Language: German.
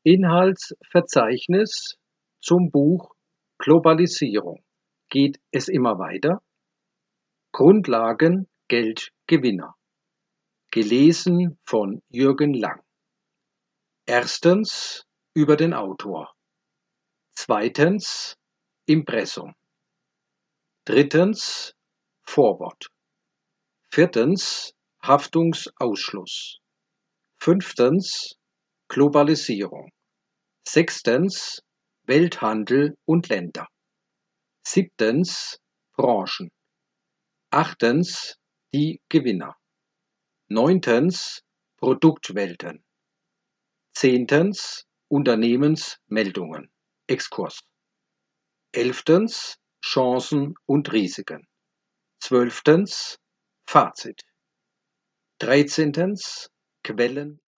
Inhaltsverzeichnis zum Buch Globalisierung. Geht es immer weiter? Grundlagen Geldgewinner. Gelesen von Jürgen Lang. Erstens über den Autor. Zweitens Impressum. Drittens Vorwort. Viertens Haftungsausschluss. Fünftens Globalisierung. Sechstens Welthandel und Länder. Siebtens Branchen. Achtens die Gewinner. Neuntens Produktwelten. Zehntens Unternehmensmeldungen. Exkurs. Elftens Chancen und Risiken. Zwölftens Fazit. Dreizehntens Quellen